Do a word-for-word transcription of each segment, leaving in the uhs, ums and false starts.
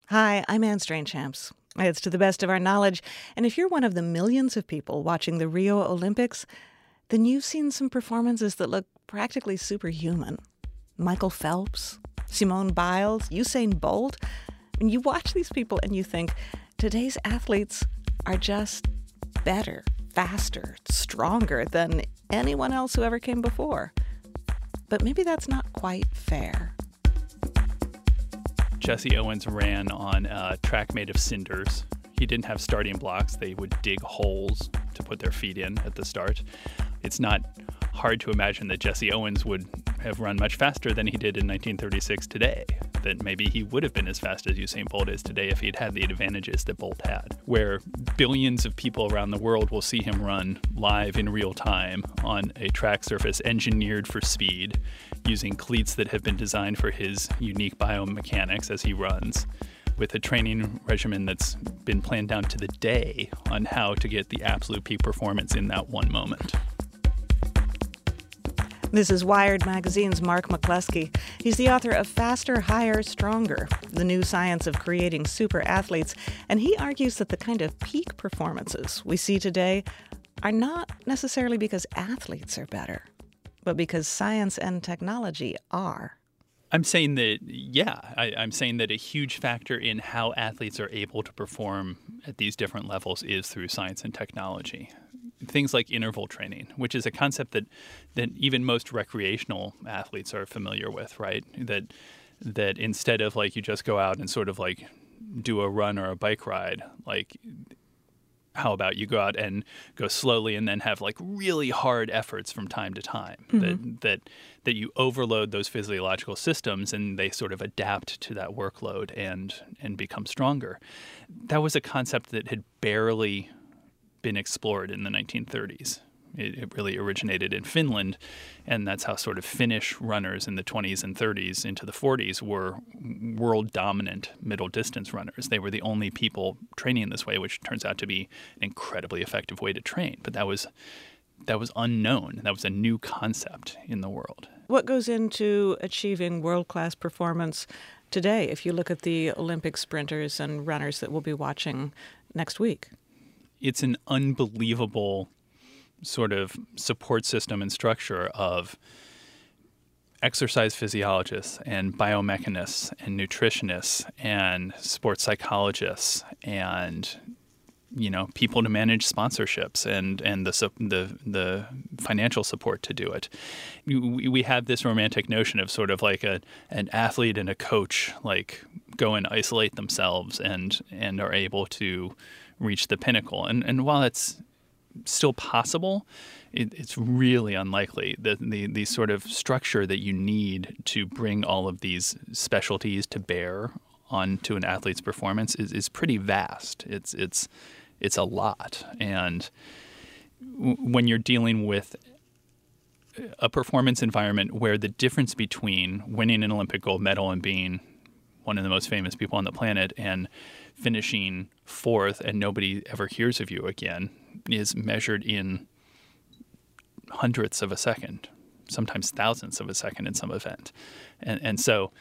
Hi, I'm Anne Strainchamps. It's to the best of our knowledge, and if you're one of the millions of people watching the Rio Olympics, then you've seen some performances that look practically superhuman. Michael Phelps, Simone Biles, Usain Bolt. And you watch these people and you think, today's athletes are just better, faster, stronger than anyone else who ever came before. But maybe that's not quite fair. Jesse Owens ran on a track made of cinders. He didn't have starting blocks. They would dig holes to put their feet in at the start. It's not hard to imagine that Jesse Owens would have run much faster than he did in nineteen thirty-six today, that maybe he would have been as fast as Usain Bolt is today if he'd had the advantages that Bolt had, where billions of people around the world will see him run live in real time on a track surface engineered for speed, using cleats that have been designed for his unique biomechanics as he runs, with a training regimen that's been planned down to the day on how to get the absolute peak performance in that one moment. This is Wired Magazine's Mark McCluskey. He's the author of Faster, Higher, Stronger, the new science of creating super athletes, and he argues that the kind of peak performances we see today are not necessarily because athletes are better, but because science and technology are. I'm saying that, yeah, I, I'm saying that a huge factor in how athletes are able to perform at these different levels is through science and technology. Things like interval training, which is a concept that, that even most recreational athletes are familiar with, right? That that instead of like you just go out and sort of like do a run or a bike ride, like how about you go out and go slowly and then have like really hard efforts from time to time, mm-hmm. that that that you overload those physiological systems and they sort of adapt to that workload and and become stronger. That was a concept that had barely been explored in the nineteen thirties. It, it really originated in Finland, and that's how sort of Finnish runners in the twenties and thirties into the forties were world-dominant middle-distance runners. They were the only people training this way, which turns out to be an incredibly effective way to train. But that was that was unknown. That was a new concept in the world. What goes into achieving world-class performance today, if you look at the Olympic sprinters and runners that we'll be watching next week? It's an unbelievable sort of support system and structure of exercise physiologists and biomechanists and nutritionists and sports psychologists and, you know, people to manage sponsorships and, and the, the the financial support to do it. We, we have this romantic notion of sort of like a an athlete and a coach like go and isolate themselves and and are able to reach the pinnacle. And and while it's still possible, it, it's really unlikely. The, the the sort of structure that you need to bring all of these specialties to bear onto an athlete's performance is, is pretty vast. It's it's it's a lot. And w- when you're dealing with a performance environment where the difference between winning an Olympic gold medal and being one of the most famous people on the planet and finishing fourth and nobody ever hears of you again is measured in hundredths of a second, sometimes thousands of a second in some event. And and so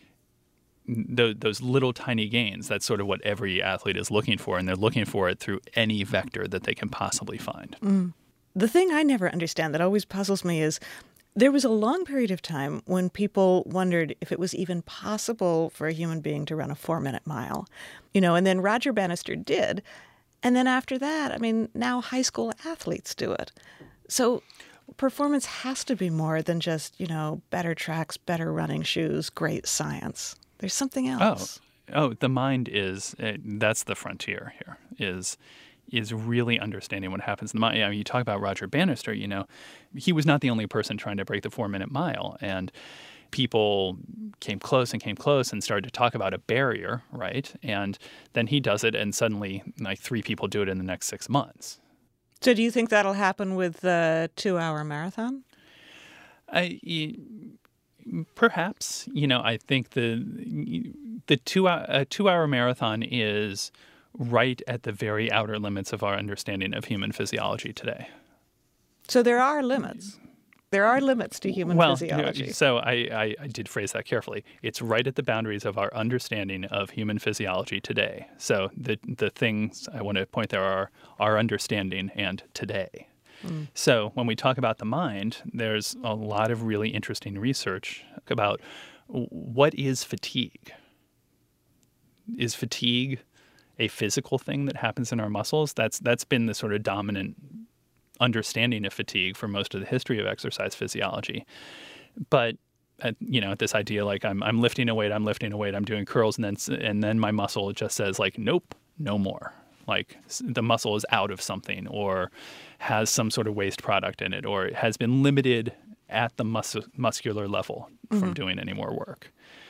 th- those little tiny gains, that's sort of what every athlete is looking for, and they're looking for it through any vector that they can possibly find. Mm. The thing I never understand that always puzzles me is there was a long period of time when people wondered if it was even possible for a human being to run a four-minute mile. You know, and then Roger Bannister did. And then after that, I mean, now high school athletes do it. So performance has to be more than just, you know, better tracks, better running shoes, great science. There's something else. Oh, oh the mind is, uh, that's the frontier here, is is really understanding what happens in the mind. I mean, you talk about Roger Bannister, you know, he was not the only person trying to break the four-minute mile. And people came close and came close and started to talk about a barrier, right? And then he does it, and suddenly, like, three people do it in the next six months. So do you think that'll happen with the two-hour marathon? I, perhaps. You know, I think the the two a two-hour marathon is right at the very outer limits of our understanding of human physiology today. So there are limits. There are limits to human well, physiology. So I, I, I did phrase that carefully. It's right at the boundaries of our understanding of human physiology today. So the the things I want to point there are our understanding and today. Mm. So when we talk about the mind, there's a lot of really interesting research about what is fatigue. Is fatigue a physical thing that happens in our muscles? That's that's been the sort of dominant understanding of fatigue for most of the history of exercise physiology. But at, you know, this idea like I'm I'm lifting a weight, I'm lifting a weight, I'm doing curls, and then and then my muscle just says like, nope, no more. Like the muscle is out of something, or has some sort of waste product in it, or it has been limited at the mus- muscular level from mm-hmm. doing any more work.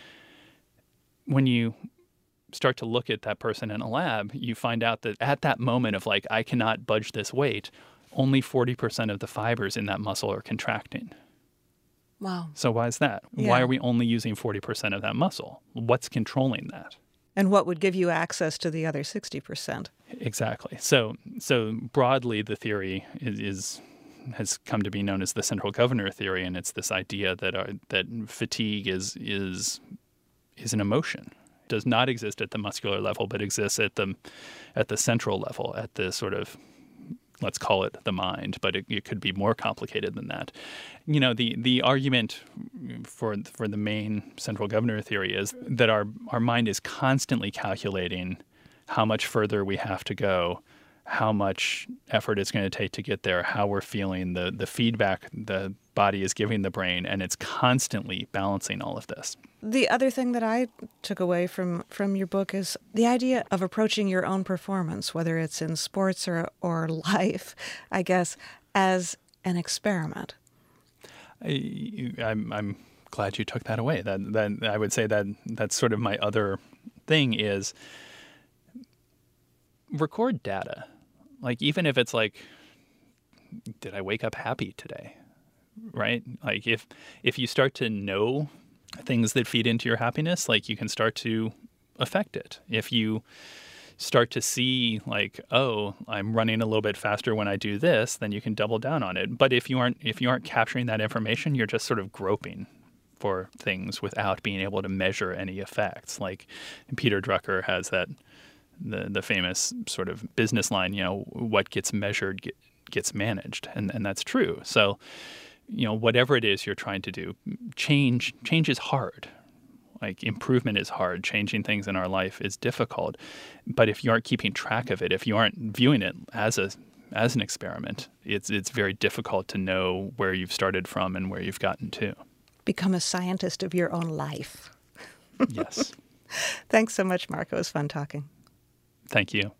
When you start to look at that person in a lab, you find out that at that moment of like, I cannot budge this weight, only forty percent of the fibers in that muscle are contracting. Wow. So why is that? Yeah. Why are we only using forty percent of that muscle? What's controlling that? And what would give you access to the other sixty percent? Exactly. So so broadly, the theory is, is has come to be known as the central governor theory, and it's this idea that uh, that fatigue is is is an emotion. It does not exist at the muscular level, but exists at the at the central level, at the sort of, let's call it the mind, but it, it could be more complicated than that. You know, the the argument for for the main central governor theory is that our our mind is constantly calculating how much further we have to go, how much effort it's going to take to get there, how we're feeling, the the feedback the body is giving the brain, and it's constantly balancing all of this. The other thing that I took away from, from your book is the idea of approaching your own performance, whether it's in sports or or life, I guess, as an experiment. I, I'm I'm glad you took that away. That that I would say that that's sort of my other thing is record data. Like, even if it's like, did I wake up happy today? Right? Like if if you start to know things that feed into your happiness, like you can start to affect it. If you start to see like, oh, I'm running a little bit faster when I do this, then you can double down on it. But if you aren't if you aren't capturing that information, you're just sort of groping for things without being able to measure any effects. Like Peter Drucker has that the the famous sort of business line, you know, what gets measured get, gets managed, and and that's true. So, you know, whatever it is you're trying to do, change change is hard. Like improvement is hard. Changing things in our life is difficult. But if you aren't keeping track of it, if you aren't viewing it as a as an experiment, it's it's very difficult to know where you've started from and where you've gotten to. Become a scientist of your own life. Yes. Thanks so much, Mark. It was fun talking. Thank you.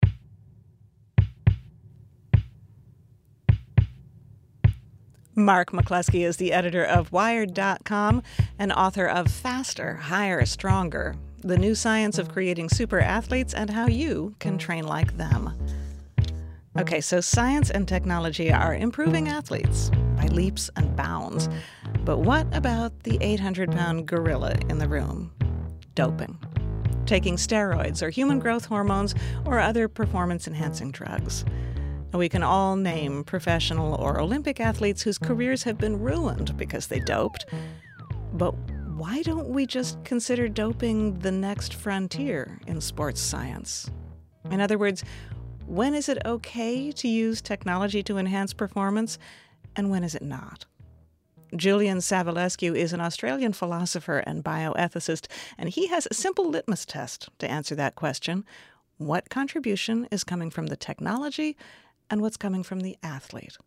Mark McCluskey is the editor of Wired dot com and author of Faster, Higher, Stronger, The New Science of Creating Super Athletes and How You Can Train Like Them. Okay, so science and technology are improving athletes by leaps and bounds. But what about the eight hundred pound gorilla in the room? Doping. Taking steroids or human growth hormones or other performance-enhancing drugs. We can all name professional or Olympic athletes whose careers have been ruined because they doped. But why don't we just consider doping the next frontier in sports science? In other words, when is it okay to use technology to enhance performance, and when is it not? Julian Savulescu is an Australian philosopher and bioethicist, and he has a simple litmus test to answer that question. What contribution is coming from the technology, and what's coming from the athlete?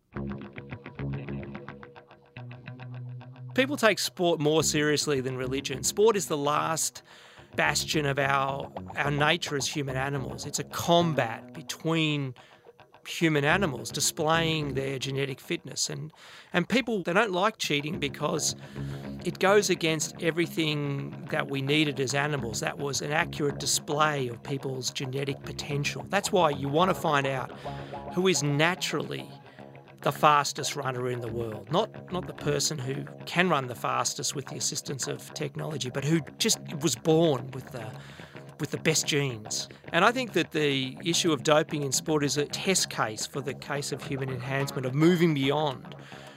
People take sport more seriously than religion. Sport is the last bastion of our, our nature as human animals. It's a combat between human animals displaying their genetic fitness. And, and people, they don't like cheating because it goes against everything that we needed as animals. That was an accurate display of people's genetic potential. That's why you want to find out who is naturally the fastest runner in the world. Not not the person who can run the fastest with the assistance of technology, but who just was born with the with the best genes. And I think that the issue of doping in sport is a test case for the case of human enhancement, of moving beyond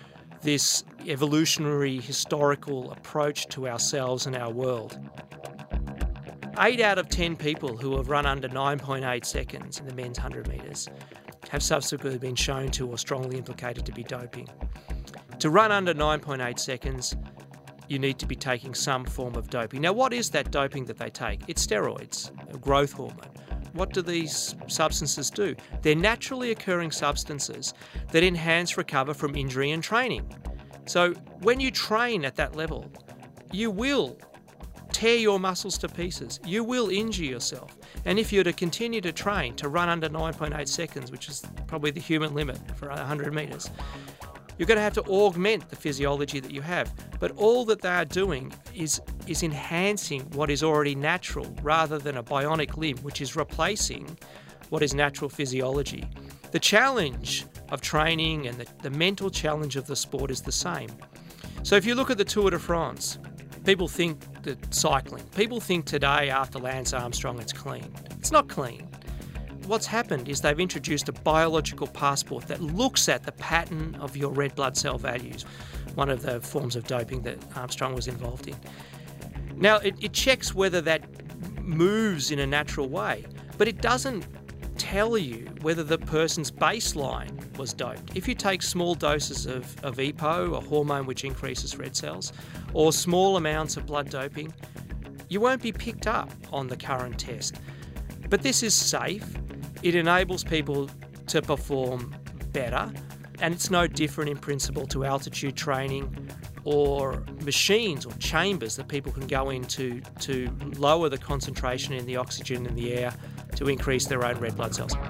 this evolutionary historical approach to ourselves and our world. Eight out of ten people who have run under nine point eight seconds in the men's one hundred metres have subsequently been shown to or strongly implicated to be doping. To run under nine point eight seconds, you need to be taking some form of doping. Now, what is that doping that they take? It's steroids, a growth hormone. What do these substances do? They're naturally occurring substances that enhance recover from injury and training. So when you train at that level, you will tear your muscles to pieces. You will injure yourself. And if you're to continue to train to run under nine point eight seconds, which is probably the human limit for one hundred metres, you're going to have to augment the physiology that you have. But all that they are doing is, is enhancing what is already natural rather than a bionic limb, which is replacing what is natural physiology. The challenge of training and the, the mental challenge of the sport is the same. So if you look at the Tour de France, people think that cycling, people think today after Lance Armstrong it's clean. It's not clean. What's happened is they've introduced a biological passport that looks at the pattern of your red blood cell values, one of the forms of doping that Armstrong was involved in. Now, it, it checks whether that moves in a natural way, but it doesn't tell you whether the person's baseline was doped. If you take small doses of, of E P O, a hormone which increases red cells, or small amounts of blood doping, you won't be picked up on the current test. But this is safe. It enables people to perform better, and it's no different in principle to altitude training or machines or chambers that people can go into to lower the concentration in the oxygen in the air to increase their own red blood cells.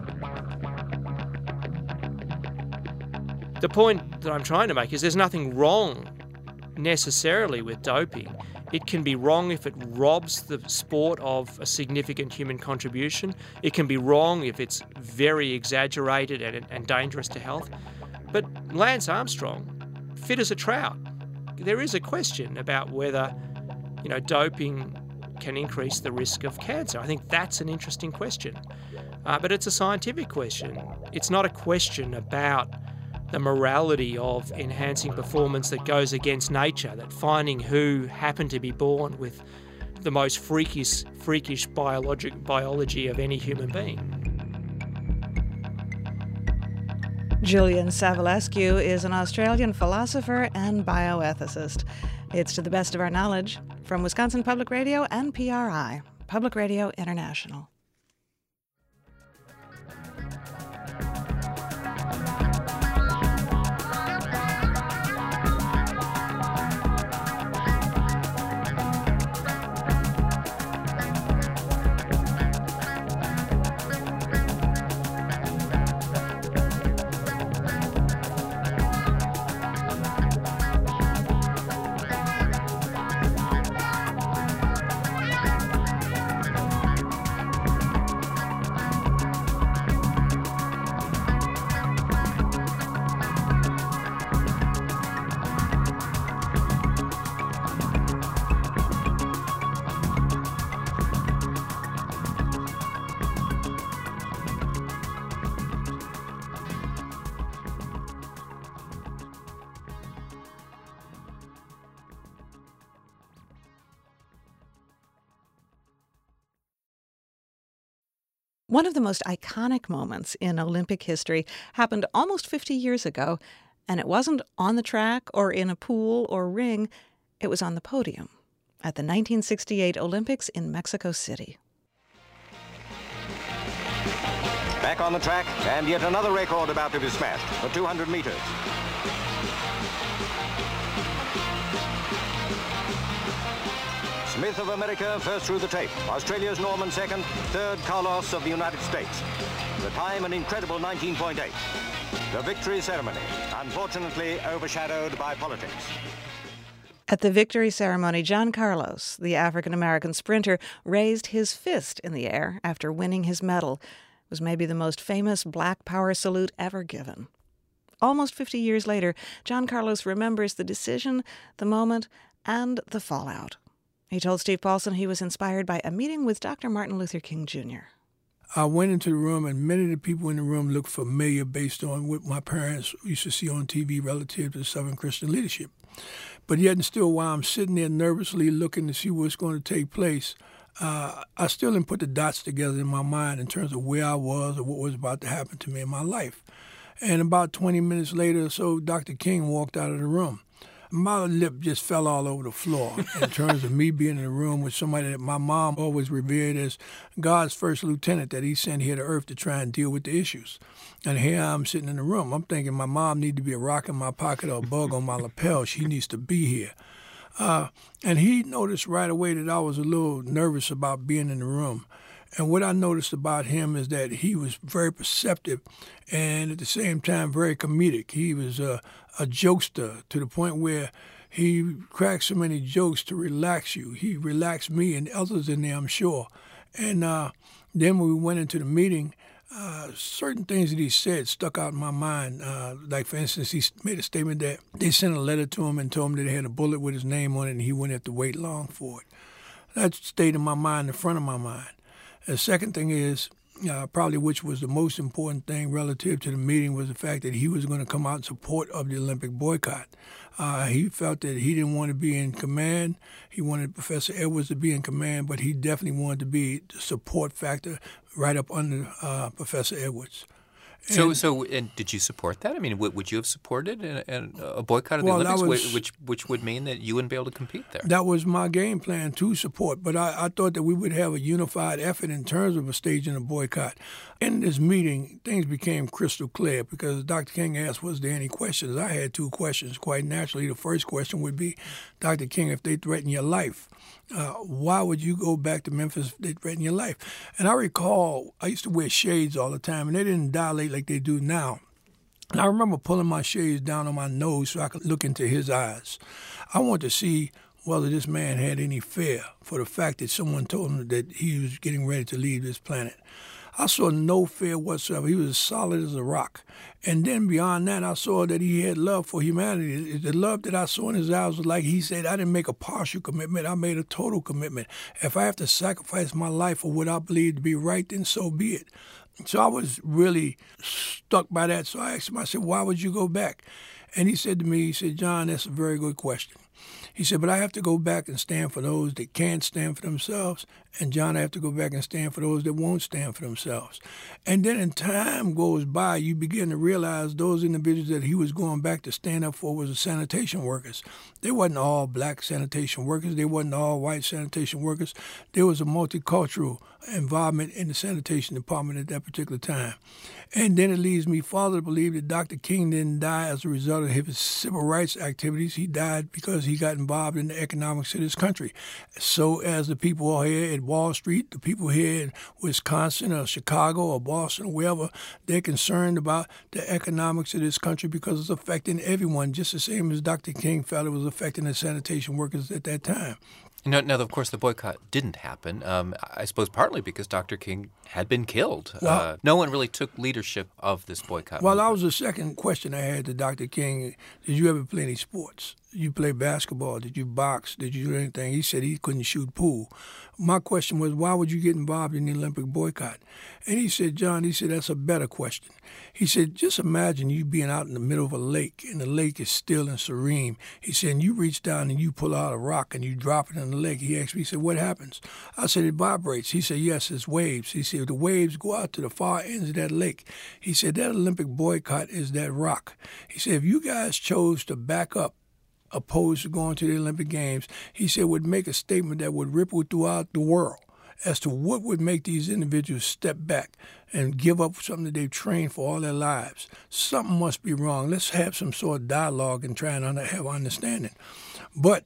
The point that I'm trying to make is there's nothing wrong necessarily with doping. It can be wrong if it robs the sport of a significant human contribution. It can be wrong if it's very exaggerated and, and dangerous to health. But Lance Armstrong, fit as a trout. There is a question about whether, you know, doping can increase the risk of cancer. I think that's an interesting question. Uh, but it's a scientific question. It's not a question about the morality of enhancing performance that goes against nature, that finding who happened to be born with the most freakish, freakish biologic biology of any human being. Julian Savulescu is an Australian philosopher and bioethicist. It's To the Best of Our Knowledge from Wisconsin Public Radio and P R I, Public Radio International. One of the most iconic moments in Olympic history happened almost fifty years ago, and it wasn't on the track or in a pool or ring. It was on the podium at the nineteen sixty-eight Olympics in Mexico City. Back on the track, and yet another record about to be smashed, the two hundred meters. Smith of America first through the tape. Australia's Norman second. Third, Carlos of the United States. The time, an incredible nineteen point eight. The victory ceremony, unfortunately overshadowed by politics. At the victory ceremony, John Carlos, the African-American sprinter, raised his fist in the air after winning his medal. It was maybe the most famous Black Power salute ever given. Almost fifty years later, John Carlos remembers the decision, the moment, and the fallout. He told Steve Paulson he was inspired by a meeting with Doctor Martin Luther King Junior I went into the room, and many of the people in the room looked familiar based on what my parents used to see on T V relative to Southern Christian leadership. But yet and still, while I'm sitting there nervously looking to see what's going to take place, uh, I still didn't put the dots together in my mind in terms of where I was or what was about to happen to me in my life. And about twenty minutes later or so, Doctor King walked out of the room. My lip just fell all over the floor in terms of me being in a room with somebody that my mom always revered as God's first lieutenant that he sent here to earth to try and deal with the issues. And here I'm sitting in the room. I'm thinking my mom needs to be a rock in my pocket or a bug on my lapel. She needs to be here. Uh, and he noticed right away that I was a little nervous about being in the room. And what I noticed about him is that he was very perceptive and at the same time very comedic. He was a, a jokester to the point where he cracked so many jokes to relax you. He relaxed me and others in there, I'm sure. And uh, then when we went into the meeting, uh, certain things that he said stuck out in my mind. Uh, like, for instance, he made a statement that they sent a letter to him and told him that they had a bullet with his name on it and he wouldn't have to wait long for it. That stayed in my mind, in front of my mind. The second thing is, uh, probably which was the most important thing relative to the meeting, was the fact that he was going to come out in support of the Olympic boycott. Uh, he felt that he didn't want to be in command. He wanted Professor Edwards to be in command, but he definitely wanted to be the support factor right up under uh, Professor Edwards. And so, so, and did you support that? I mean, would, would you have supported a, a boycott of the well, Olympics, was, which which would mean that you wouldn't be able to compete there? That was my game plan to support, but I, I thought that we would have a unified effort in terms of a staging a boycott. In this meeting, things became crystal clear because Doctor King asked, was there any questions? I had two questions, quite naturally. The first question would be, Doctor King, if they threaten your life, Uh, why would you go back to Memphis if they threaten your life? And I recall I used to wear shades all the time, and they didn't dilate like they do now. And I remember pulling my shades down on my nose so I could look into his eyes. I wanted to see whether this man had any fear for the fact that someone told him that he was getting ready to leave this planet. I saw no fear whatsoever. He was as solid as a rock. And then beyond that, I saw that he had love for humanity. The love that I saw in his eyes was like he said, I didn't make a partial commitment. I made a total commitment. If I have to sacrifice my life for what I believe to be right, then so be it. So I was really stuck by that. So I asked him, I said, why would you go back? And he said to me, he said, John, that's a very good question. He said, but I have to go back and stand for those that can't stand for themselves. And, John, I have to go back and stand for those that won't stand for themselves. And then as time goes by, you begin to realize those individuals that he was going back to stand up for was the sanitation workers. They wasn't all black sanitation workers. They wasn't all white sanitation workers. There was a multicultural involvement in the sanitation department at that particular time. And then it leads me farther to believe that Doctor King didn't die as a result of his civil rights activities. He died because he got involved in the economics of this country. So as the people here at Wall Street, the people here in Wisconsin or Chicago or Boston or wherever, they're concerned about the economics of this country because it's affecting everyone, just the same as Doctor King felt it was affecting the sanitation workers at that time. Now, now, of course, the boycott didn't happen, um, I suppose partly because Doctor King had been killed. Well, uh, no one really took leadership of this boycott. Well, movement. that was the second question I had to Doctor King. Did you ever play any sports? Did you play basketball? Did you box? Did you do anything? He said he couldn't shoot pool. My question was, why would you get involved in the Olympic boycott? And he said, John, he said, that's a better question. He said, just imagine you being out in the middle of a lake, and the lake is still and serene. He said, and you reach down and you pull out a rock and you drop it in the lake. He asked me, he said, what happens? I said, it vibrates. He said, yes, it's waves. He said, the waves go out to the far ends of that lake. He said, that Olympic boycott is that rock. He said, if you guys chose to back up, opposed to going to the Olympic Games, he said would make a statement that would ripple throughout the world as to what would make these individuals step back and give up something that they've trained for all their lives. Something must be wrong. Let's have some sort of dialogue and try and have understanding. But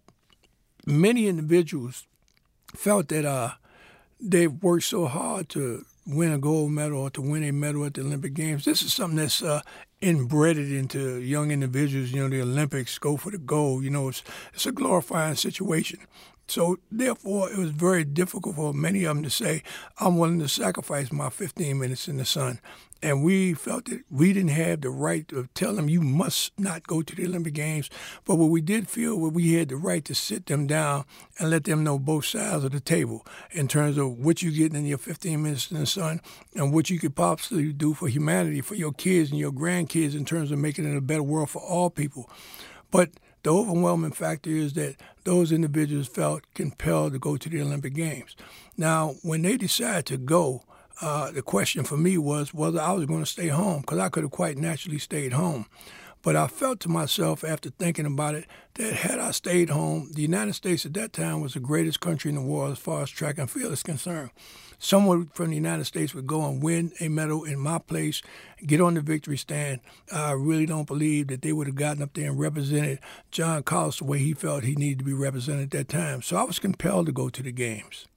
many individuals felt that uh, they've worked so hard to win a gold medal or to win a medal at the Olympic Games. This is something that's uh, inbred into young individuals. You know, the Olympics, go for the gold. You know, it's, it's a glorifying situation. So therefore, it was very difficult for many of them to say, I'm willing to sacrifice my fifteen minutes in the sun. And we felt that we didn't have the right to tell them, you must not go to the Olympic Games. But what we did feel was we had the right to sit them down and let them know both sides of the table in terms of what you're getting in your fifteen minutes in the sun and what you could possibly do for humanity, for your kids and your grandkids in terms of making it a better world for all people. But the overwhelming factor is that those individuals felt compelled to go to the Olympic Games. Now, when they decided to go, Uh, the question for me was whether I was going to stay home, because I could have quite naturally stayed home. But I felt to myself after thinking about it that had I stayed home, the United States at that time was the greatest country in the world as far as track and field is concerned. Someone from the United States would go and win a medal in my place, get on the victory stand. I really don't believe that they would have gotten up there and represented John Carlos the way he felt he needed to be represented at that time. So I was compelled to go to the games.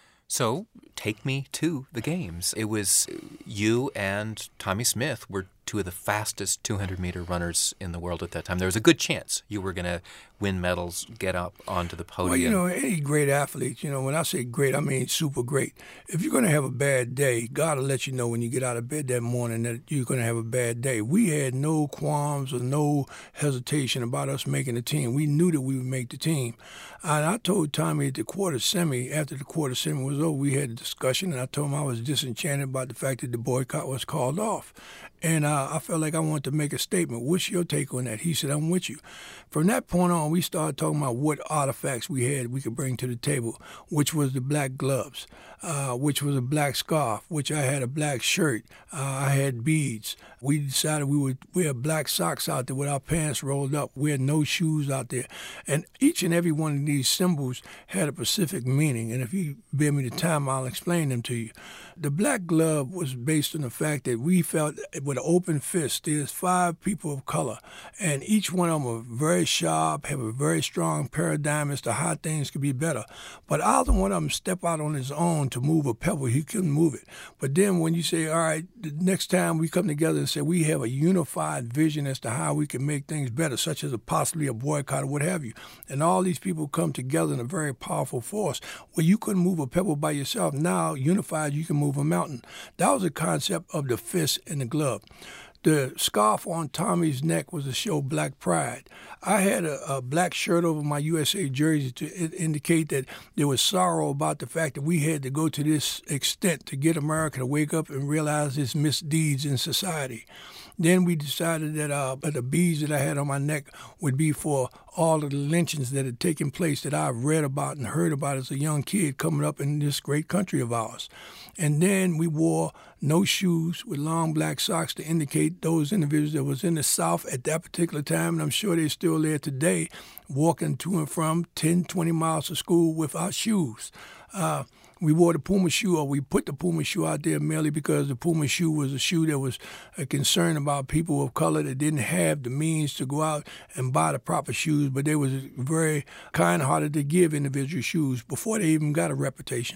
So take me to the games. It was you and Tommie Smith were two of the fastest two hundred meter runners in the world at that time. There was a good chance you were going to win medals, get up onto the podium. Well, you know, any great athlete, you know, when I say great, I mean super great. If you're going to have a bad day, God will let you know when you get out of bed that morning that you're going to have a bad day. We had no qualms or no hesitation about us making the team. We knew that we would make the team. And I told Tommie at the quarter semi, after the quarter semi was over, we had a discussion, and I told him I was disenchanted about the fact that the boycott was called off. And uh, I felt like I wanted to make a statement. What's your take on that? He said, I'm with you. From that point on, we started talking about what artifacts we had we could bring to the table, which was the black gloves, uh, which was a black scarf, which I had a black shirt. Uh, I had beads. We decided we would wear black socks out there with our pants rolled up, wear no shoes out there. And each and every one of these symbols had a specific meaning. And if you bear me the time, I'll explain them to you. The black glove was based on the fact that we felt with an open fist, there's five people of color, and each one of them are very sharp, have a very strong paradigm as to how things could be better. But either one of them step out on his own to move a pebble, he couldn't move it. But then when you say, all right, the next time we come together and say we have a unified vision as to how we can make things better, such as a possibly a boycott or what have you, and all these people come together in a very powerful force, well, you couldn't move a pebble by yourself. Now, unified, you can move a mountain. That was the concept of the fist and the glove. The scarf on Tommie's neck was to show black pride. I had a, a black shirt over my U S A jersey to indicate that there was sorrow about the fact that we had to go to this extent to get America to wake up and realize its misdeeds in society. Then we decided that uh, the beads that I had on my neck would be for all of the lynchings that had taken place that I've read about and heard about as a young kid coming up in this great country of ours. And then we wore no shoes with long black socks to indicate those individuals that was in the South at that particular time, and I'm sure they're still there today, walking to and from ten, twenty miles to school without shoes. Uh, We wore the Puma shoe, or we put the Puma shoe out there merely because the Puma shoe was a shoe that was a concern about people of color that didn't have the means to go out and buy the proper shoes, but they was very kind-hearted to give individual shoes before they even got a reputation.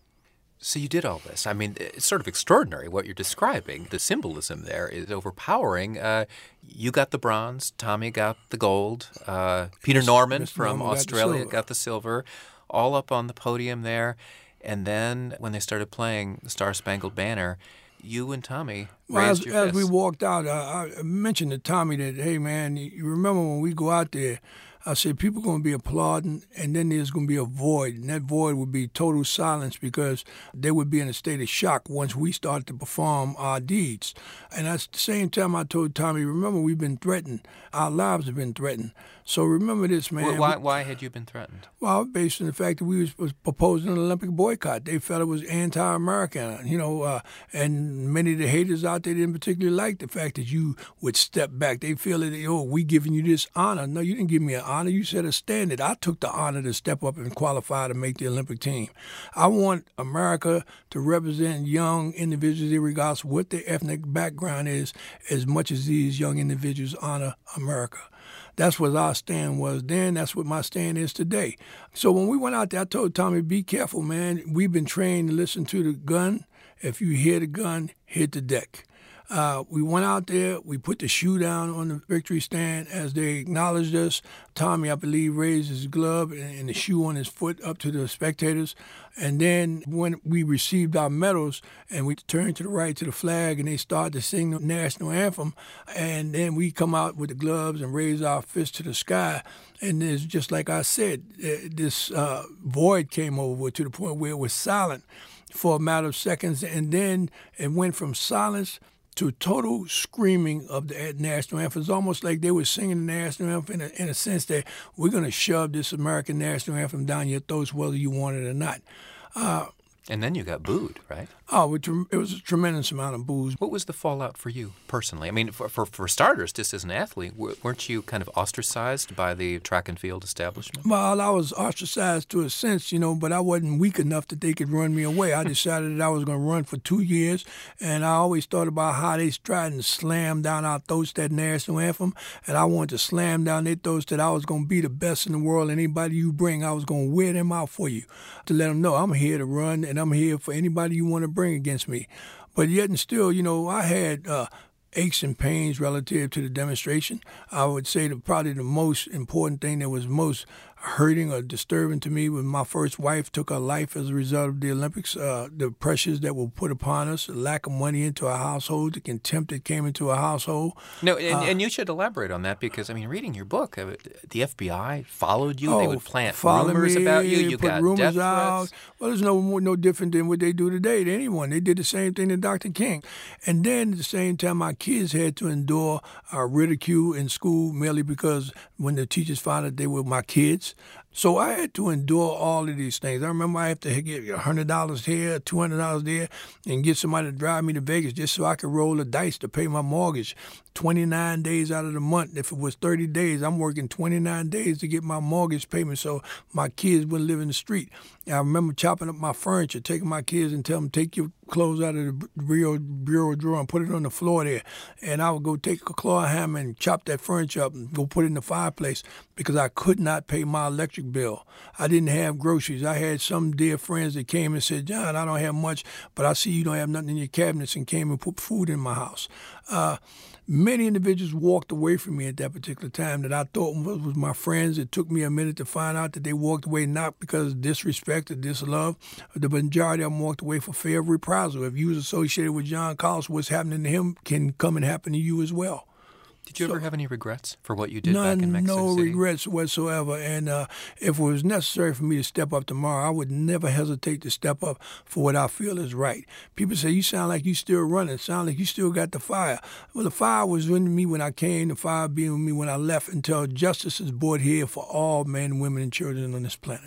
So you did all this. I mean, it's sort of extraordinary what you're describing. The symbolism there is overpowering. Uh, you got the bronze. Tommie got the gold. Uh, Peter Norman Mister from Norman Australia got the got the silver, all up on the podium there. And then when they started playing the Star-Spangled Banner, you and Tommie well, raised as, your as fists. we walked out, I, I mentioned to Tommie that, hey, man, you remember when we go out there, I said, people are going to be applauding, and then there's going to be a void, and that void would be total silence because they would be in a state of shock once we started to perform our deeds. And at the same time, I told Tommie, remember, we've been threatened. Our lives have been threatened. So remember this, man. Why, why had you been threatened? Well, based on the fact that we was, was proposing an Olympic boycott. They felt it was anti-American, you know, uh, and many of the haters out there didn't particularly like the fact that you would step back. They feel that, oh, we giving you this honor. No, you didn't give me an honor. You set a standard. I took the honor to step up and qualify to make the Olympic team. I want America to represent young individuals, regardless of what their ethnic background is, as much as these young individuals honor America. That's what our stand was then. That's what my stand is today. So when we went out there, I told Tommie, be careful, man. We've been trained to listen to the gun. If you hear the gun, hit the deck. Uh, we went out there. We put the shoe down on the victory stand as they acknowledged us. Tommy, I believe, raised his glove and, and the shoe on his foot up to the spectators. And then when we received our medals and we turned to the right to the flag and they started to sing the national anthem, and then we come out with the gloves and raise our fist to the sky. And it's just like I said, this uh, void came over to the point where it was silent for a matter of seconds. And then it went from silence to total screaming of the national anthem. It's almost like they were singing the national anthem in a, in a sense that we're going to shove this American national anthem down your throats whether you want it or not. Uh, and then you got booed, right? Oh, it was a tremendous amount of boos. What was the fallout for you personally? I mean, for, for, for starters, just as an athlete, weren't you kind of ostracized by the track and field establishment? Well, I was ostracized to a sense, you know, but I wasn't weak enough that they could run me away. I decided that I was going to run for two years, and I always thought about how they tried to slam down our throats that national anthem, and I wanted to slam down their throats that I was going to be the best in the world, and anybody you bring, I was going to wear them out for you to let them know I'm here to run, and I'm here for anybody you want to bring against me. But yet and still, you know, I had uh, aches and pains relative to the demonstration. I would say that probably the most important thing that was most hurting or disturbing to me was my first wife took her life as a result of the Olympics, uh, the pressures that were put upon us, the lack of money into our household, the contempt that came into our household. No, and, uh, and you should elaborate on that because, I mean, reading your book, uh, the F B I followed you. Oh, they would plant follow rumors me, about you. You put got rumors death out. threats. Well, there's no more, no different than what they do today to anyone. They did the same thing to Doctor King. And then at the same time, my kids had to endure uh, ridicule in school merely because when the teachers found out they were my kids. So I had to endure all of these things. I remember I had to get one hundred dollars here, two hundred dollars there, and get somebody to drive me to Vegas just so I could roll the dice to pay my mortgage. twenty-nine days out of the month. If it was thirty days, I'm working twenty-nine days to get my mortgage payment so my kids wouldn't live in the street. I remember chopping up my furniture, taking my kids and telling them, take your clothes out of the bureau, bureau drawer and put it on the floor there. And I would go take a claw hammer and chop that furniture up and go put it in the fireplace because I could not pay my electric bill. I didn't have groceries. I had some dear friends that came and said, John, I don't have much, but I see you don't have nothing in your cabinets, and came and put food in my house. Uh, Many individuals walked away from me at that particular time that I thought was, was my friends. It took me a minute to find out that they walked away not because of disrespect or dislove. The majority of them walked away for fear of reprisal. If you was associated with John Carlos, what's happening to him can come and happen to you as well. Did you So, ever have any regrets for what you did none, back in Mexico no City? regrets whatsoever. And uh, if it was necessary for me to step up tomorrow, I would never hesitate to step up for what I feel is right. People say, you sound like you still running, sound like you still got the fire. Well, the fire was in me when I came, the fire being with me when I left, until justice is brought here for all men, women, and children on this planet.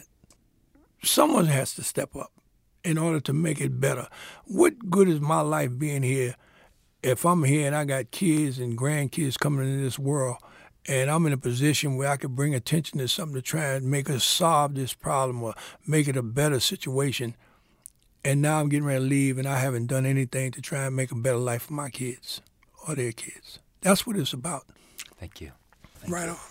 Someone has to step up in order to make it better. What good is my life being here if I'm here and I got kids and grandkids coming into this world, and I'm in a position where I could bring attention to something to try and make us solve this problem or make it a better situation, and now I'm getting ready to leave and I haven't done anything to try and make a better life for my kids or their kids. That's what it's about. Thank you. Thank right you. on.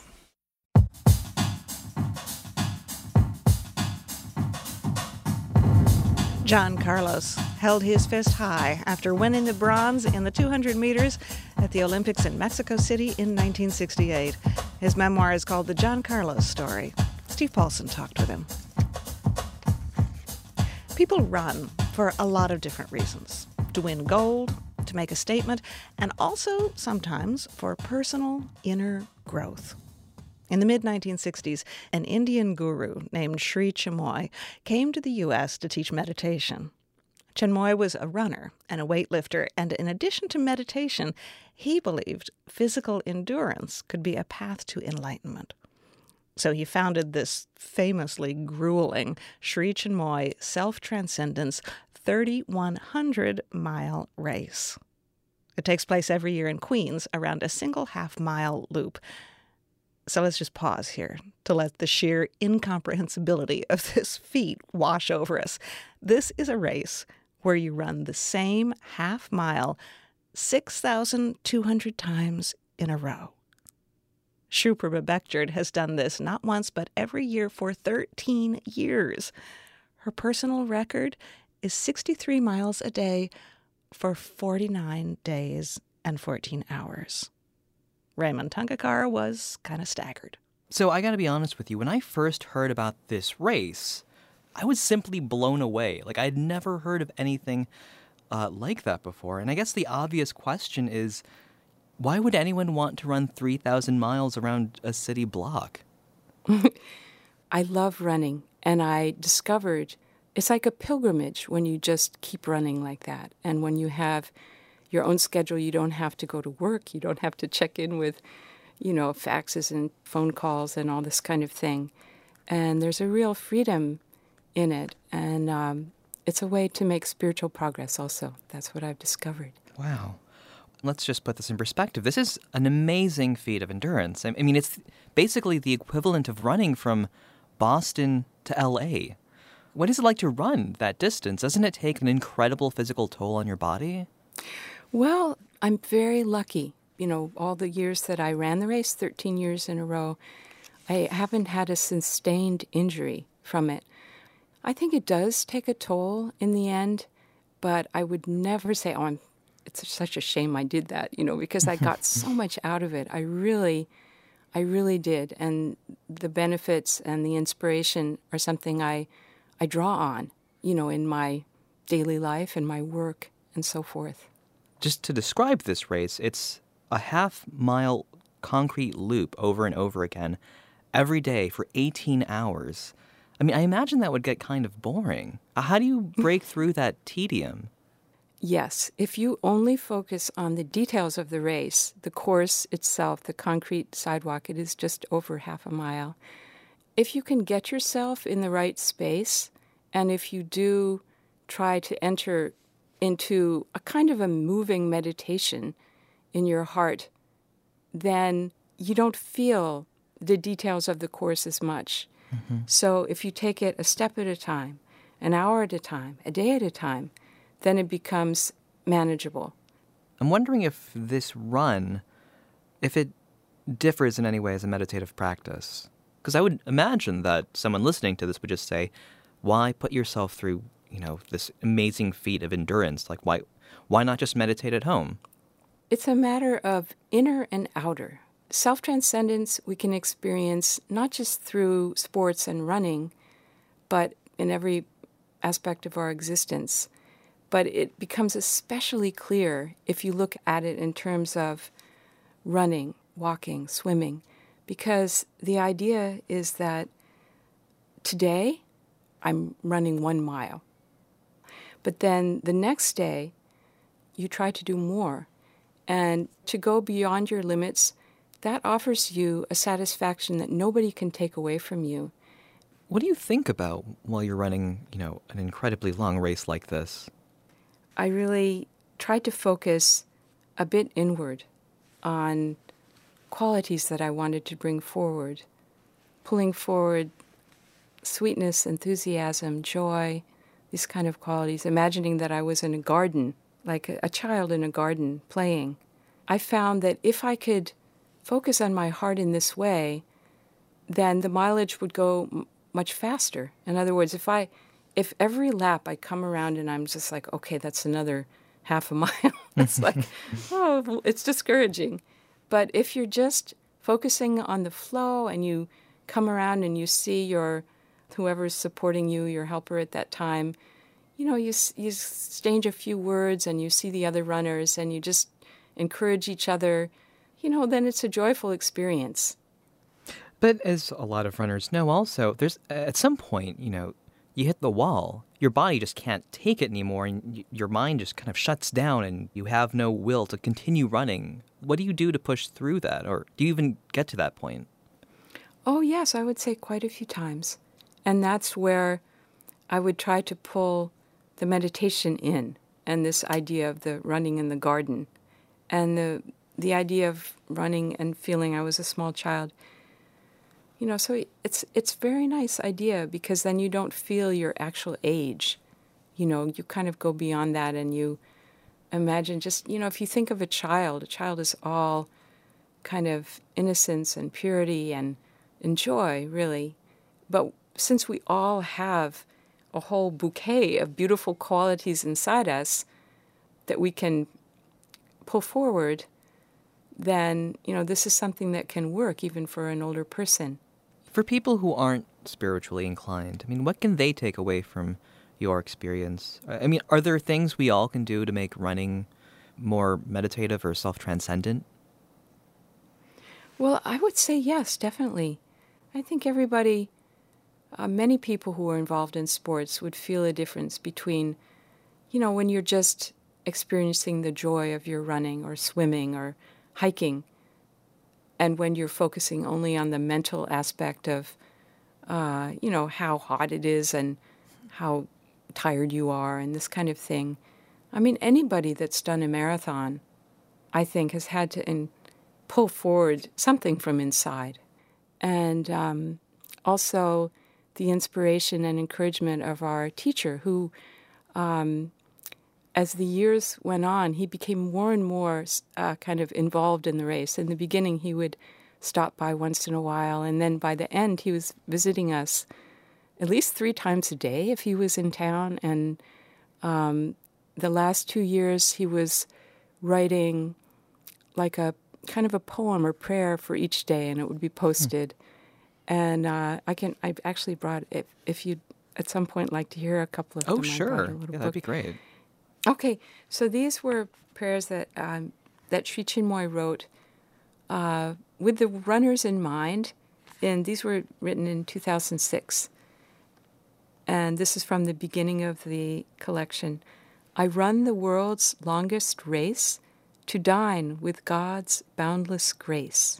John Carlos held his fist high after winning the bronze in the two hundred meters at the Olympics in Mexico City in nineteen sixty-eight. His memoir is called The John Carlos Story. Steve Paulson talked with him. People run for a lot of different reasons. To win gold, to make a statement, and also sometimes for personal inner growth. In the mid nineteen sixties, an Indian guru named Sri Chinmoy came to the U S to teach meditation. Chinmoy was a runner and a weightlifter, and in addition to meditation, he believed physical endurance could be a path to enlightenment. So he founded this famously grueling Sri Chinmoy Self-Transcendence thirty-one hundred mile race. It takes place every year in Queens around a single half-mile loop. So let's just pause here to let the sheer incomprehensibility of this feat wash over us. This is a race where you run the same half mile six thousand two hundred times in a row. Shruprabha Bekjerd has done this not once but every year for thirteen years. Her personal record is sixty-three miles a day for forty-nine days and fourteen hours. Raymond Tungekar was kind of staggered. So I got to be honest with you. When I first heard about this race, I was simply blown away. Like, I'd never heard of anything uh, like that before. And I guess the obvious question is, why would anyone want to run three thousand miles around a city block? I love running, and I discovered it's like a pilgrimage when you just keep running like that. And when you have your own schedule, you don't have to go to work. You don't have to check in with, you know, faxes and phone calls and all this kind of thing. And there's a real freedom in it. And um, it's a way to make spiritual progress also. That's what I've discovered. Wow. Let's just put this in perspective. This is an amazing feat of endurance. I mean, it's basically the equivalent of running from Boston to L A. What is it like to run that distance? Doesn't it take an incredible physical toll on your body? Well, I'm very lucky. You know, all the years that I ran the race, thirteen years in a row, I haven't had a sustained injury from it. I think it does take a toll in the end, but I would never say, oh, I'm, it's such a shame I did that, you know, because I got so much out of it. I really, I really did. And the benefits and the inspiration are something I, I draw on, you know, in my daily life and my work and so forth. Just to describe this race, it's a half-mile concrete loop over and over again every day for eighteen hours. I mean, I imagine that would get kind of boring. How do you break through that tedium? Yes, if you only focus on the details of the race, the course itself, the concrete sidewalk, it is just over half a mile. If you can get yourself in the right space, and if you do try to enter into a kind of a moving meditation in your heart, then you don't feel the details of the course as much. Mm-hmm. So if you take it a step at a time, an hour at a time, a day at a time, then it becomes manageable. I'm wondering if this run, if it differs in any way as a meditative practice. Because I would imagine that someone listening to this would just say, why put yourself through, you know, this amazing feat of endurance? Like, why, why not just meditate at home? It's a matter of inner and outer. Self-transcendence we can experience not just through sports and running, but in every aspect of our existence. But it becomes especially clear if you look at it in terms of running, walking, swimming, because the idea is that today I'm running one mile. But then the next day, you try to do more. And to go beyond your limits, that offers you a satisfaction that nobody can take away from you. What do you think about while you're running, you know, an incredibly long race like this? I really tried to focus a bit inward on qualities that I wanted to bring forward, pulling forward sweetness, enthusiasm, joy, these kind of qualities, imagining that I was in a garden, like a, a child in a garden playing. I found that if I could focus on my heart in this way, then the mileage would go m- much faster. In other words, if I, if every lap I come around and I'm just like, okay, that's another half a mile, it's like, oh, it's discouraging. But if you're just focusing on the flow and you come around and you see your, whoever's supporting you, your helper at that time, you know, you you exchange a few words and you see the other runners and you just encourage each other, you know, then it's a joyful experience. But as a lot of runners know also, there's at some point, you know, you hit the wall. Your body just can't take it anymore, and y- your mind just kind of shuts down, and you have no will to continue running. What do you do to push through that, or do you even get to that point? Oh, yes, I would say quite a few times. And that's where I would try to pull the meditation in, and this idea of the running in the garden, and the the idea of running and feeling I was a small child. You know, so it's it's a very nice idea, because then you don't feel your actual age. You know, you kind of go beyond that and you imagine just, you know, if you think of a child, a child is all kind of innocence and purity and, and joy, really. But since we all have a whole bouquet of beautiful qualities inside us, that we can pull forward, then, you know, this is something that can work even for an older person. For people who aren't spiritually inclined, I mean, what can they take away from your experience? I mean, are there things we all can do to make running more meditative or self-transcendent? Well, I would say yes, definitely. I think everybody, uh, many people who are involved in sports would feel a difference between, you know, when you're just experiencing the joy of your running or swimming or hiking, and when you're focusing only on the mental aspect of, uh, you know, how hot it is and how tired you are and this kind of thing. I mean, anybody that's done a marathon, I think, has had to in, pull forward something from inside. And um, also the inspiration and encouragement of our teacher, who, um, as the years went on, he became more and more uh, kind of involved in the race. In the beginning, he would stop by once in a while, and then by the end, he was visiting us at least three times a day if he was in town. And um, the last two years, he was writing like a kind of a poem or prayer for each day, and it would be posted. Mm. And uh, I can, I actually brought, if, if you'd at some point like to hear a couple of oh, them. Oh, sure. Yeah, book. that'd be great. Okay, so these were prayers that um, that Sri Chinmoy wrote uh, with the runners in mind, and these were written in two thousand six. And this is from the beginning of the collection. I run the world's longest race to dine with God's boundless grace.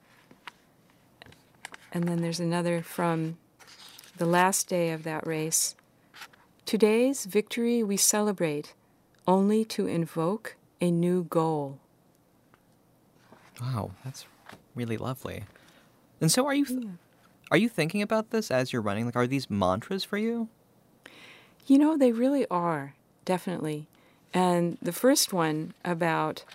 And then there's another from the last day of that race. Today's victory we celebrate, only to invoke a new goal. Wow, that's really lovely. And so are you th- yeah. are you thinking about this as you're running? Like, are these mantras for you? You know, they really are, definitely. And the first one about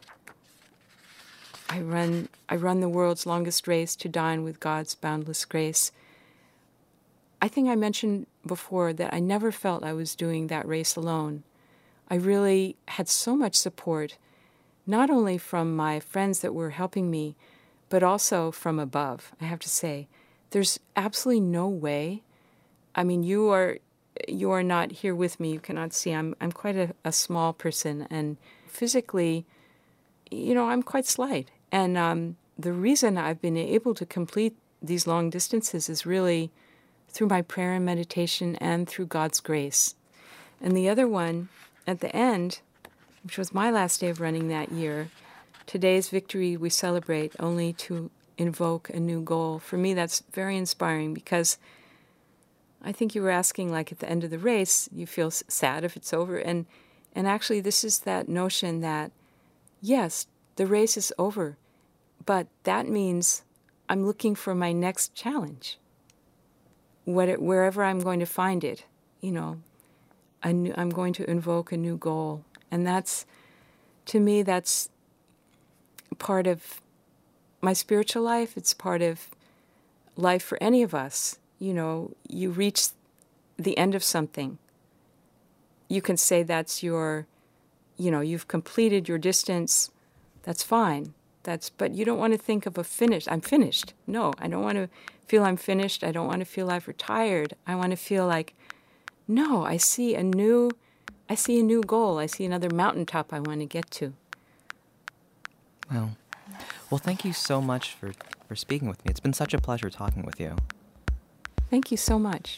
I run I run the world's longest race to dine with God's boundless grace. I think I mentioned before that I never felt I was doing that race alone. I really had so much support, not only from my friends that were helping me, but also from above, I have to say. There's absolutely no way. I mean, you are you are not here with me. You cannot see. I'm I'm quite a, a small person, and physically, you know, I'm quite slight. And um, the reason I've been able to complete these long distances is really through my prayer and meditation and through God's grace. And the other one, at the end, which was my last day of running that year, today's victory we celebrate only to invoke a new goal. For me, that's very inspiring because I think you were asking, like, at the end of the race, you feel sad if it's over. And, and actually, this is that notion that, yes, the race is over, but that means I'm looking for my next challenge. What it, wherever I'm going to find it, you know, a new, I'm going to invoke a new goal. And that's, to me, that's part of my spiritual life. It's part of life for any of us. You know, you reach the end of something. You can say that's your, you know, you've completed your distance. That's fine. That's, but you don't want to think of a finish. I'm finished. No, I don't want to feel I'm finished. I don't want to feel I've retired. I want to feel like, no, I see a new, I see a new goal. I see another mountaintop I want to get to. Wow. Well, thank you so much for, for speaking with me. It's been such a pleasure talking with you. Thank you so much.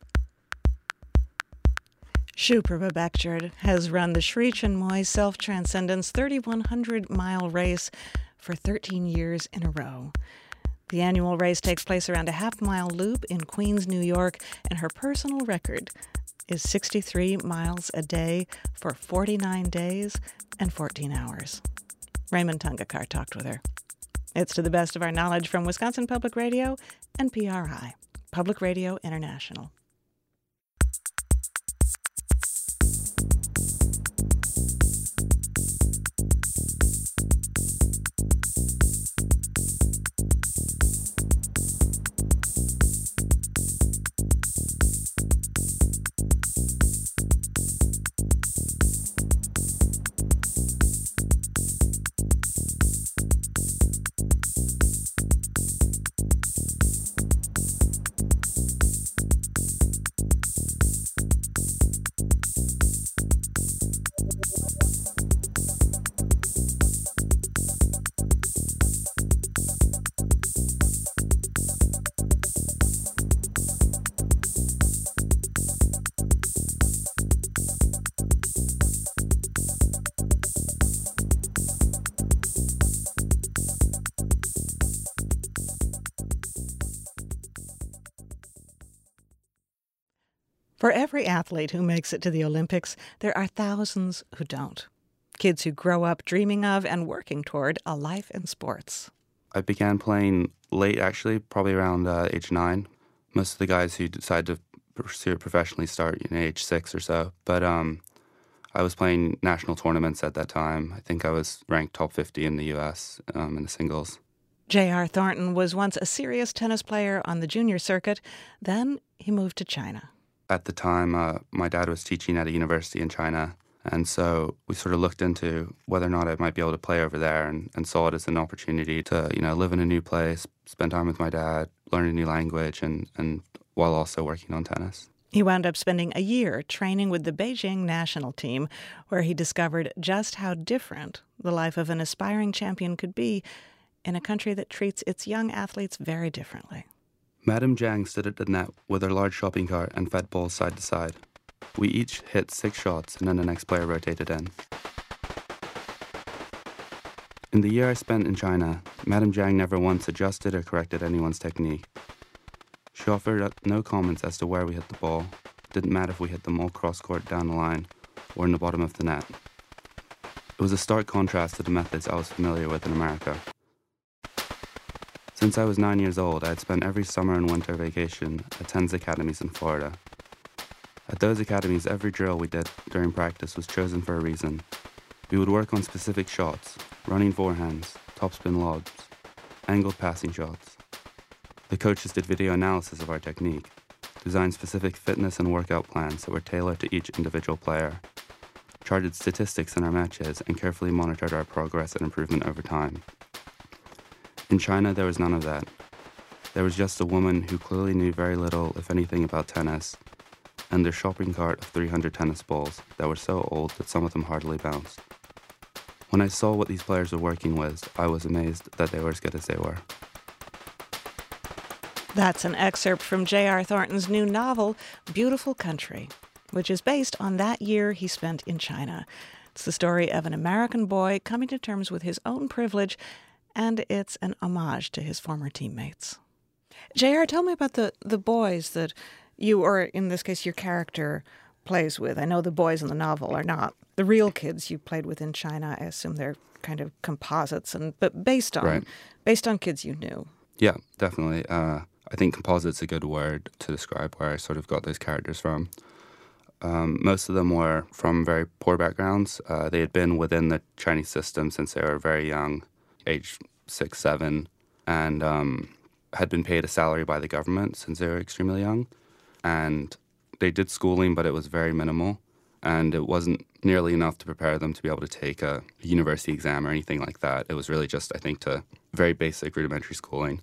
Shubhrabha Bakchard has run the Sri Chinmoy Self-Transcendence thirty-one hundred mile race for thirteen years in a row. The annual race takes place around a half-mile loop in Queens, New York, and her personal record is sixty-three miles a day for forty-nine days and fourteen hours. Raymond Tungakar talked with her. It's to the best of our knowledge from Wisconsin Public Radio and P R I, Public Radio International. For every athlete who makes it to the Olympics, there are thousands who don't. Kids who grow up dreaming of and working toward a life in sports. I began playing late, actually, probably around uh, age nine. Most of the guys who decide to pursue it professionally start at age six or so. But um, I was playing national tournaments at that time. I think I was ranked top fifty in the U S um, in the singles. J R. Thornton was once a serious tennis player on the junior circuit. Then he moved to China. At the time, uh, my dad was teaching at a university in China. And so we sort of looked into whether or not I might be able to play over there and, and saw it as an opportunity to, you know, live in a new place, spend time with my dad, learn a new language, and, and while also working on tennis. He wound up spending a year training with the Beijing national team, where he discovered just how different the life of an aspiring champion could be in a country that treats its young athletes very differently. Madame Jiang stood at the net with her large shopping cart and fed balls side to side. We each hit six shots, and then the next player rotated in. In the year I spent in China, Madame Jiang never once adjusted or corrected anyone's technique. She offered up no comments as to where we hit the ball. It didn't matter if we hit them all cross-court down the line or in the bottom of the net. It was a stark contrast to the methods I was familiar with in America. Since I was nine years old, I had spent every summer and winter vacation at TENS academies in Florida. At those academies, every drill we did during practice was chosen for a reason. We would work on specific shots, running forehands, topspin lobs, angled passing shots. The coaches did video analysis of our technique, designed specific fitness and workout plans that were tailored to each individual player, charted statistics in our matches, and carefully monitored our progress and improvement over time. In China, there was none of that. There was just a woman who clearly knew very little, if anything, about tennis, and their shopping cart of three hundred tennis balls that were so old that some of them hardly bounced. When I saw what these players were working with, I was amazed that they were as good as they were. That's an excerpt from J R. Thornton's new novel, Beautiful Country, which is based on that year he spent in China. It's the story of an American boy coming to terms with his own privilege, and it's an homage to his former teammates. J R, tell me about the, the boys that you, or in this case, your character plays with. I know the boys in the novel are not the real kids you played with in China. I assume they're kind of composites, and but based on Right. based on kids you knew. Yeah, definitely. Uh, I think composite's a good word to describe where I sort of got those characters from. Um, most of them were from very poor backgrounds. Uh, they had been within the Chinese system since they were very young, age six, seven, and um, had been paid a salary by the government since they were extremely young. And they did schooling, but it was very minimal, and it wasn't nearly enough to prepare them to be able to take a university exam or anything like that. It was really just, I think, to very basic rudimentary schooling.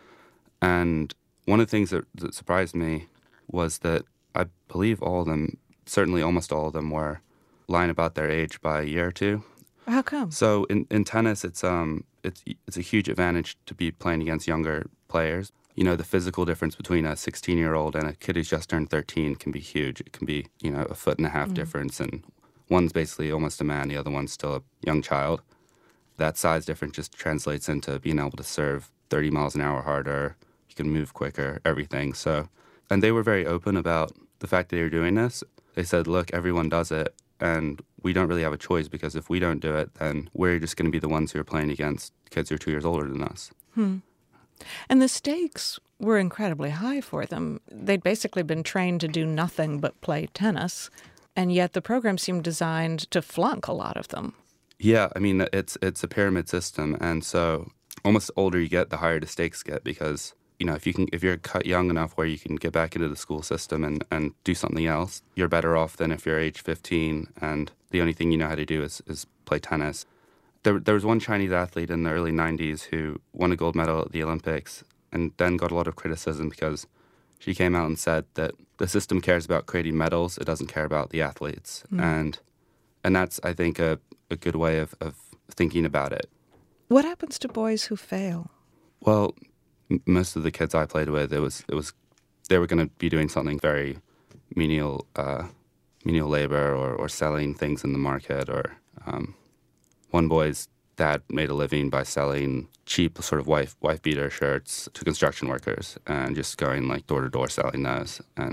And one of the things that, that surprised me was that I believe all of them, certainly almost all of them, were lying about their age by a year or two. How come? So in, in tennis, it's um it's it's a huge advantage to be playing against younger players. You know, the physical difference between a sixteen-year-old and a kid who's just turned thirteen can be huge. It can be, you know, a foot and a half mm. difference, and one's basically almost a man, the other one's still a young child. That size difference just translates into being able to serve thirty miles an hour harder. You can move quicker, everything. So, and they were very open about the fact that they were doing this. They said, look, everyone does it, and we don't really have a choice, because if we don't do it, then we're just going to be the ones who are playing against kids who are two years older than us. Hmm. And the stakes were incredibly high for them. They'd basically been trained to do nothing but play tennis, and yet the program seemed designed to flunk a lot of them. Yeah, I mean, it's it's a pyramid system, and so almost the older you get, the higher the stakes get, because, you know, if you can, if you're cut young enough where you can get back into the school system and, and do something else, you're better off than if you're age fifteen and the only thing you know how to do is, is play tennis. There, there was one Chinese athlete in the early nineties who won a gold medal at the Olympics and then got a lot of criticism because she came out and said that the system cares about creating medals, it doesn't care about the athletes. Mm. And and that's, I think, a, a good way of, of thinking about it. What happens to boys who fail? Well, m- most of the kids I played with, it was it was they were going to be doing something very menial, uh, menial labor or, or selling things in the market. Or um, one boy's dad made a living by selling cheap sort of wife wife beater shirts to construction workers and just going like door to door selling those. And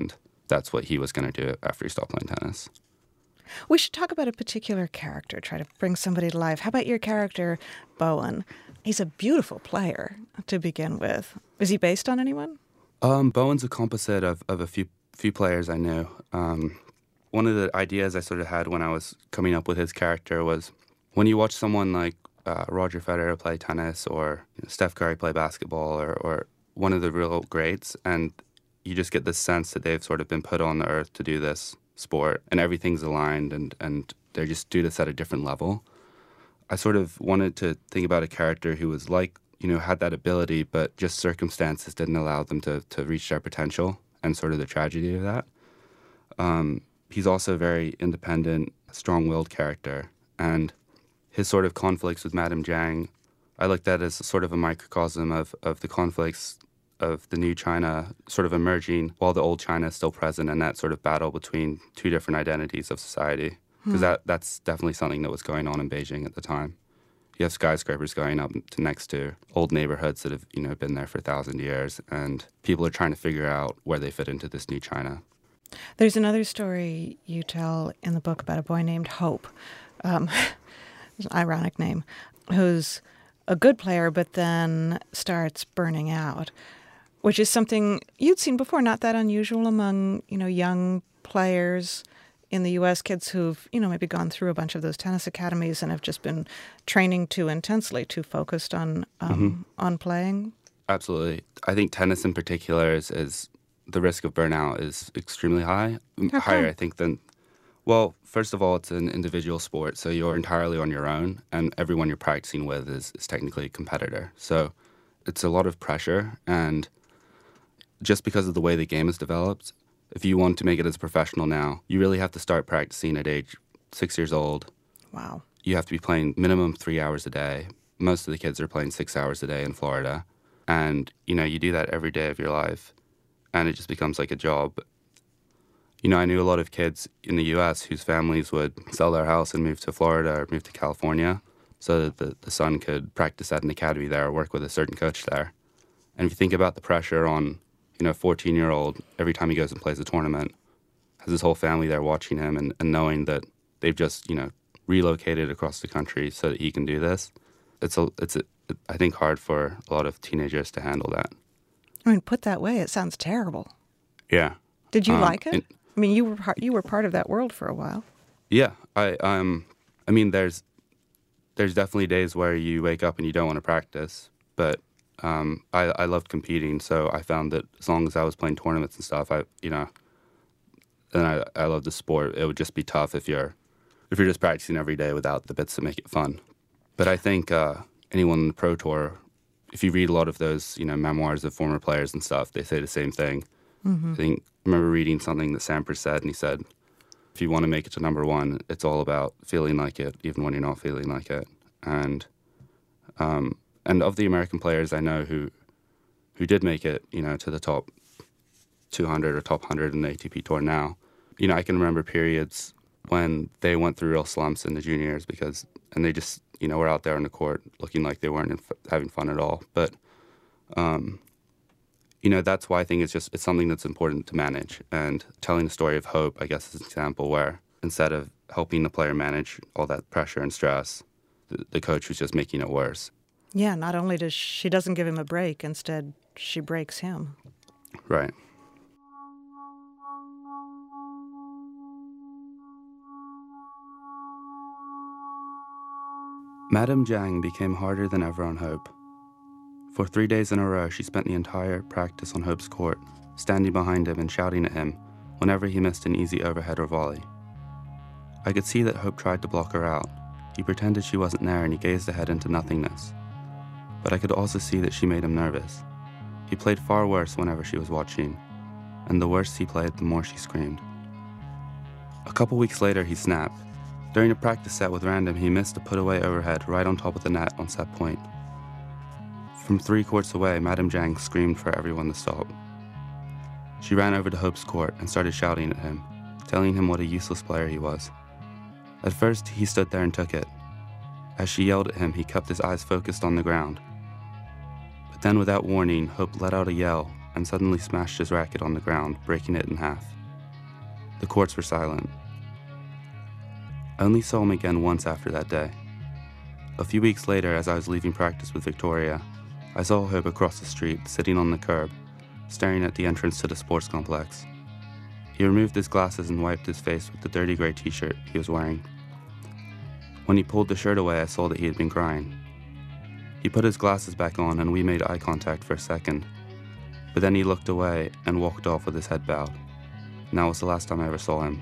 that's what he was going to do after he stopped playing tennis. We should talk about a particular character, try to bring somebody to life. How about your character, Bowen? He's a beautiful player to begin with. Is he based on anyone? Um, Bowen's a composite of, of a few few players I knew. Um, one of the ideas I sort of had when I was coming up with his character was when you watch someone like uh, Roger Federer play tennis or you know, Steph Curry play basketball or, or one of the real greats, and you just get this sense that they've sort of been put on the earth to do this sport and everything's aligned and, and they just do this at a different level. I sort of wanted to think about a character who was like, you know, had that ability, but just circumstances didn't allow them to, to reach their potential and sort of the tragedy of that. Um, he's also a very independent, strong-willed character, and his sort of conflicts with Madame Jiang, I looked at as sort of a microcosm of, of the conflicts of the new China sort of emerging while the old China is still present, and that sort of battle between two different identities of society. Because hmm. that, that's definitely something that was going on in Beijing at the time. You have skyscrapers going up to next to old neighborhoods that have, you know, been there for a thousand years, and people are trying to figure out where they fit into this new China. There's another story you tell in the book about a boy named Hope, um, an ironic name, who's a good player but then starts burning out, which is something you'd seen before, not that unusual among, you know, young players in the U S, kids who've, you know, maybe gone through a bunch of those tennis academies and have just been training too intensely, too focused on um, mm-hmm. on playing. Absolutely. I think tennis in particular is, is the risk of burnout is extremely high. How Higher, come? I think, than, well, first of all, it's an individual sport, so you're entirely on your own, and everyone you're practicing with is, is technically a competitor. So it's a lot of pressure, and just because of the way the game is developed, if you want to make it as a professional now, you really have to start practicing at age six years old. Wow. You have to be playing minimum three hours a day. Most of the kids are playing six hours a day in Florida. And, you know, you do that every day of your life, and it just becomes like a job. You know, I knew a lot of kids in the U S whose families would sell their house and move to Florida or move to California so that the, the son could practice at an academy there or work with a certain coach there. And if you think about the pressure on, you know, a fourteen-year-old, every time he goes and plays a tournament, has his whole family there watching him and, and knowing that they've just, you know, relocated across the country so that he can do this. It's, a, it's a, I think, hard for a lot of teenagers to handle that. I mean, put that way, it sounds terrible. Yeah. Did you um, like it? And, I mean, you were part, you were part of that world for a while. Yeah. I um, I mean, there's there's definitely days where you wake up and you don't want to practice, but Um, I, I loved competing, so I found that as long as I was playing tournaments and stuff, I you know, and I I loved the sport. It would just be tough if you're if you're just practicing every day without the bits that make it fun. But I think uh, anyone in the Pro Tour, if you read a lot of those, you know, memoirs of former players and stuff, they say the same thing. Mm-hmm. I think I remember reading something that Sampras said, and he said, if you want to make it to number one, it's all about feeling like it, even when you're not feeling like it. And um. And of the American players I know who who did make it, you know, to the top two hundred or top one hundred in the A T P Tour now, you know, I can remember periods when they went through real slumps in the juniors because, and they just, you know, were out there on the court looking like they weren't having fun at all. But, um, you know, that's why I think it's just, it's something that's important to manage. And telling the story of Hope, I guess, is an example where instead of helping the player manage all that pressure and stress, the, the coach was just making it worse. Yeah, not only does she doesn't give him a break, instead she breaks him. Right. Madame Jiang became harder than ever on Hope. For three days in a row, she spent the entire practice on Hope's court, standing behind him and shouting at him whenever he missed an easy overhead or volley. I could see that Hope tried to block her out. He pretended she wasn't there and he gazed ahead into nothingness. But I could also see that she made him nervous. He played far worse whenever she was watching, and the worse he played, the more she screamed. A couple weeks later, he snapped. During a practice set with Random, he missed a put-away overhead right on top of the net on set point. From three courts away, Madame Jiang screamed for everyone to stop. She ran over to Hope's court and started shouting at him, telling him what a useless player he was. At first, he stood there and took it. As she yelled at him, he kept his eyes focused on the ground. But then, without warning, Hope let out a yell and suddenly smashed his racket on the ground, breaking it in half. The courts were silent. I only saw him again once after that day. A few weeks later, as I was leaving practice with Victoria, I saw Hope across the street, sitting on the curb, staring at the entrance to the sports complex. He removed his glasses and wiped his face with the dirty grey t-shirt he was wearing. When he pulled the shirt away, I saw that he had been crying. He put his glasses back on and we made eye contact for a second, but then he looked away and walked off with his head bowed. And that was the last time I ever saw him.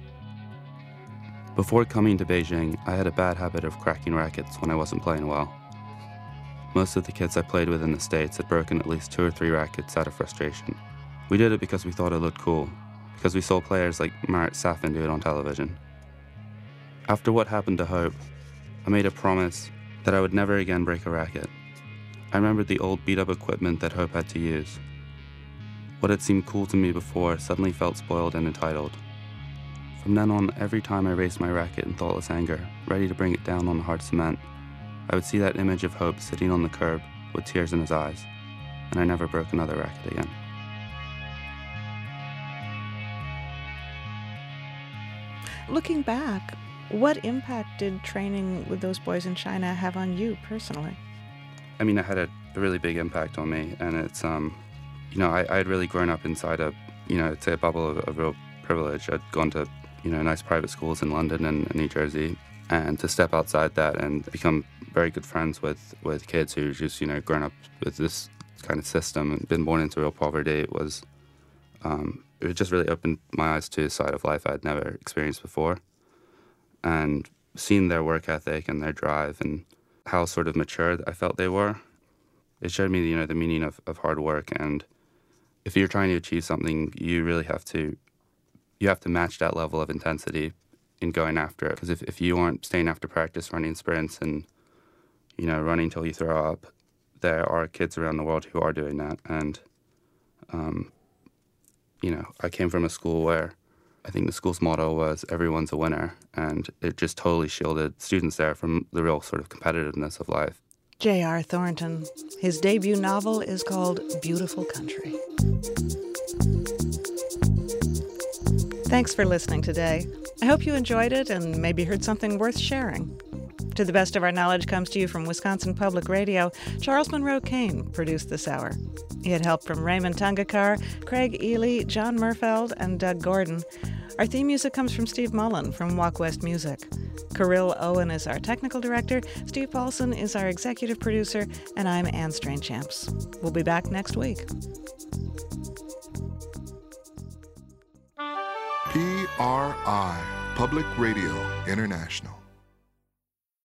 Before coming to Beijing, I had a bad habit of cracking rackets when I wasn't playing well. Most of the kids I played with in the States had broken at least two or three rackets out of frustration. We did it because we thought it looked cool, because we saw players like Marat Safin do it on television. After what happened to Hope, I made a promise that I would never again break a racket. I remembered the old beat-up equipment that Hope had to use. What had seemed cool to me before suddenly felt spoiled and entitled. From then on, every time I raised my racket in thoughtless anger, ready to bring it down on the hard cement, I would see that image of Hope sitting on the curb with tears in his eyes, and I never broke another racket again. Looking back, what impact did training with those boys in China have on you personally? I mean, it had a really big impact on me, and it's, um, you know, I, I had really grown up inside a, you know, it's a bubble of, of real privilege. I'd gone to, you know, nice private schools in London and, and New Jersey, and to step outside that and become very good friends with, with kids who just, you know, grown up with this kind of system and been born into real poverty, it was, um, it just really opened my eyes to a side of life I'd never experienced before. And seeing their work ethic and their drive and how sort of mature I felt they were, it showed me, you know, the meaning of, of hard work. And if you're trying to achieve something, you really have to, you have to match that level of intensity in going after it. Because if, if you aren't staying after practice, running sprints and, you know, running till you throw up, there are kids around the world who are doing that. And, um, you know, I came from a school where I think the school's motto was everyone's a winner, and it just totally shielded students there from the real sort of competitiveness of life. J R. Thornton. His debut novel is called Beautiful Country. Thanks for listening today. I hope you enjoyed it and maybe heard something worth sharing. To the Best of Our Knowledge comes to you from Wisconsin Public Radio. Charles Monroe Kane produced this hour. He had help from Raymond Tungakar, Craig Ely, John Murfeld, and Doug Gordon. Our theme music comes from Steve Mullen from Walk West Music. Kirill Owen is our technical director, Steve Paulson is our executive producer, and I'm Anne Strainchamps. We'll be back next week. P R I, Public Radio International.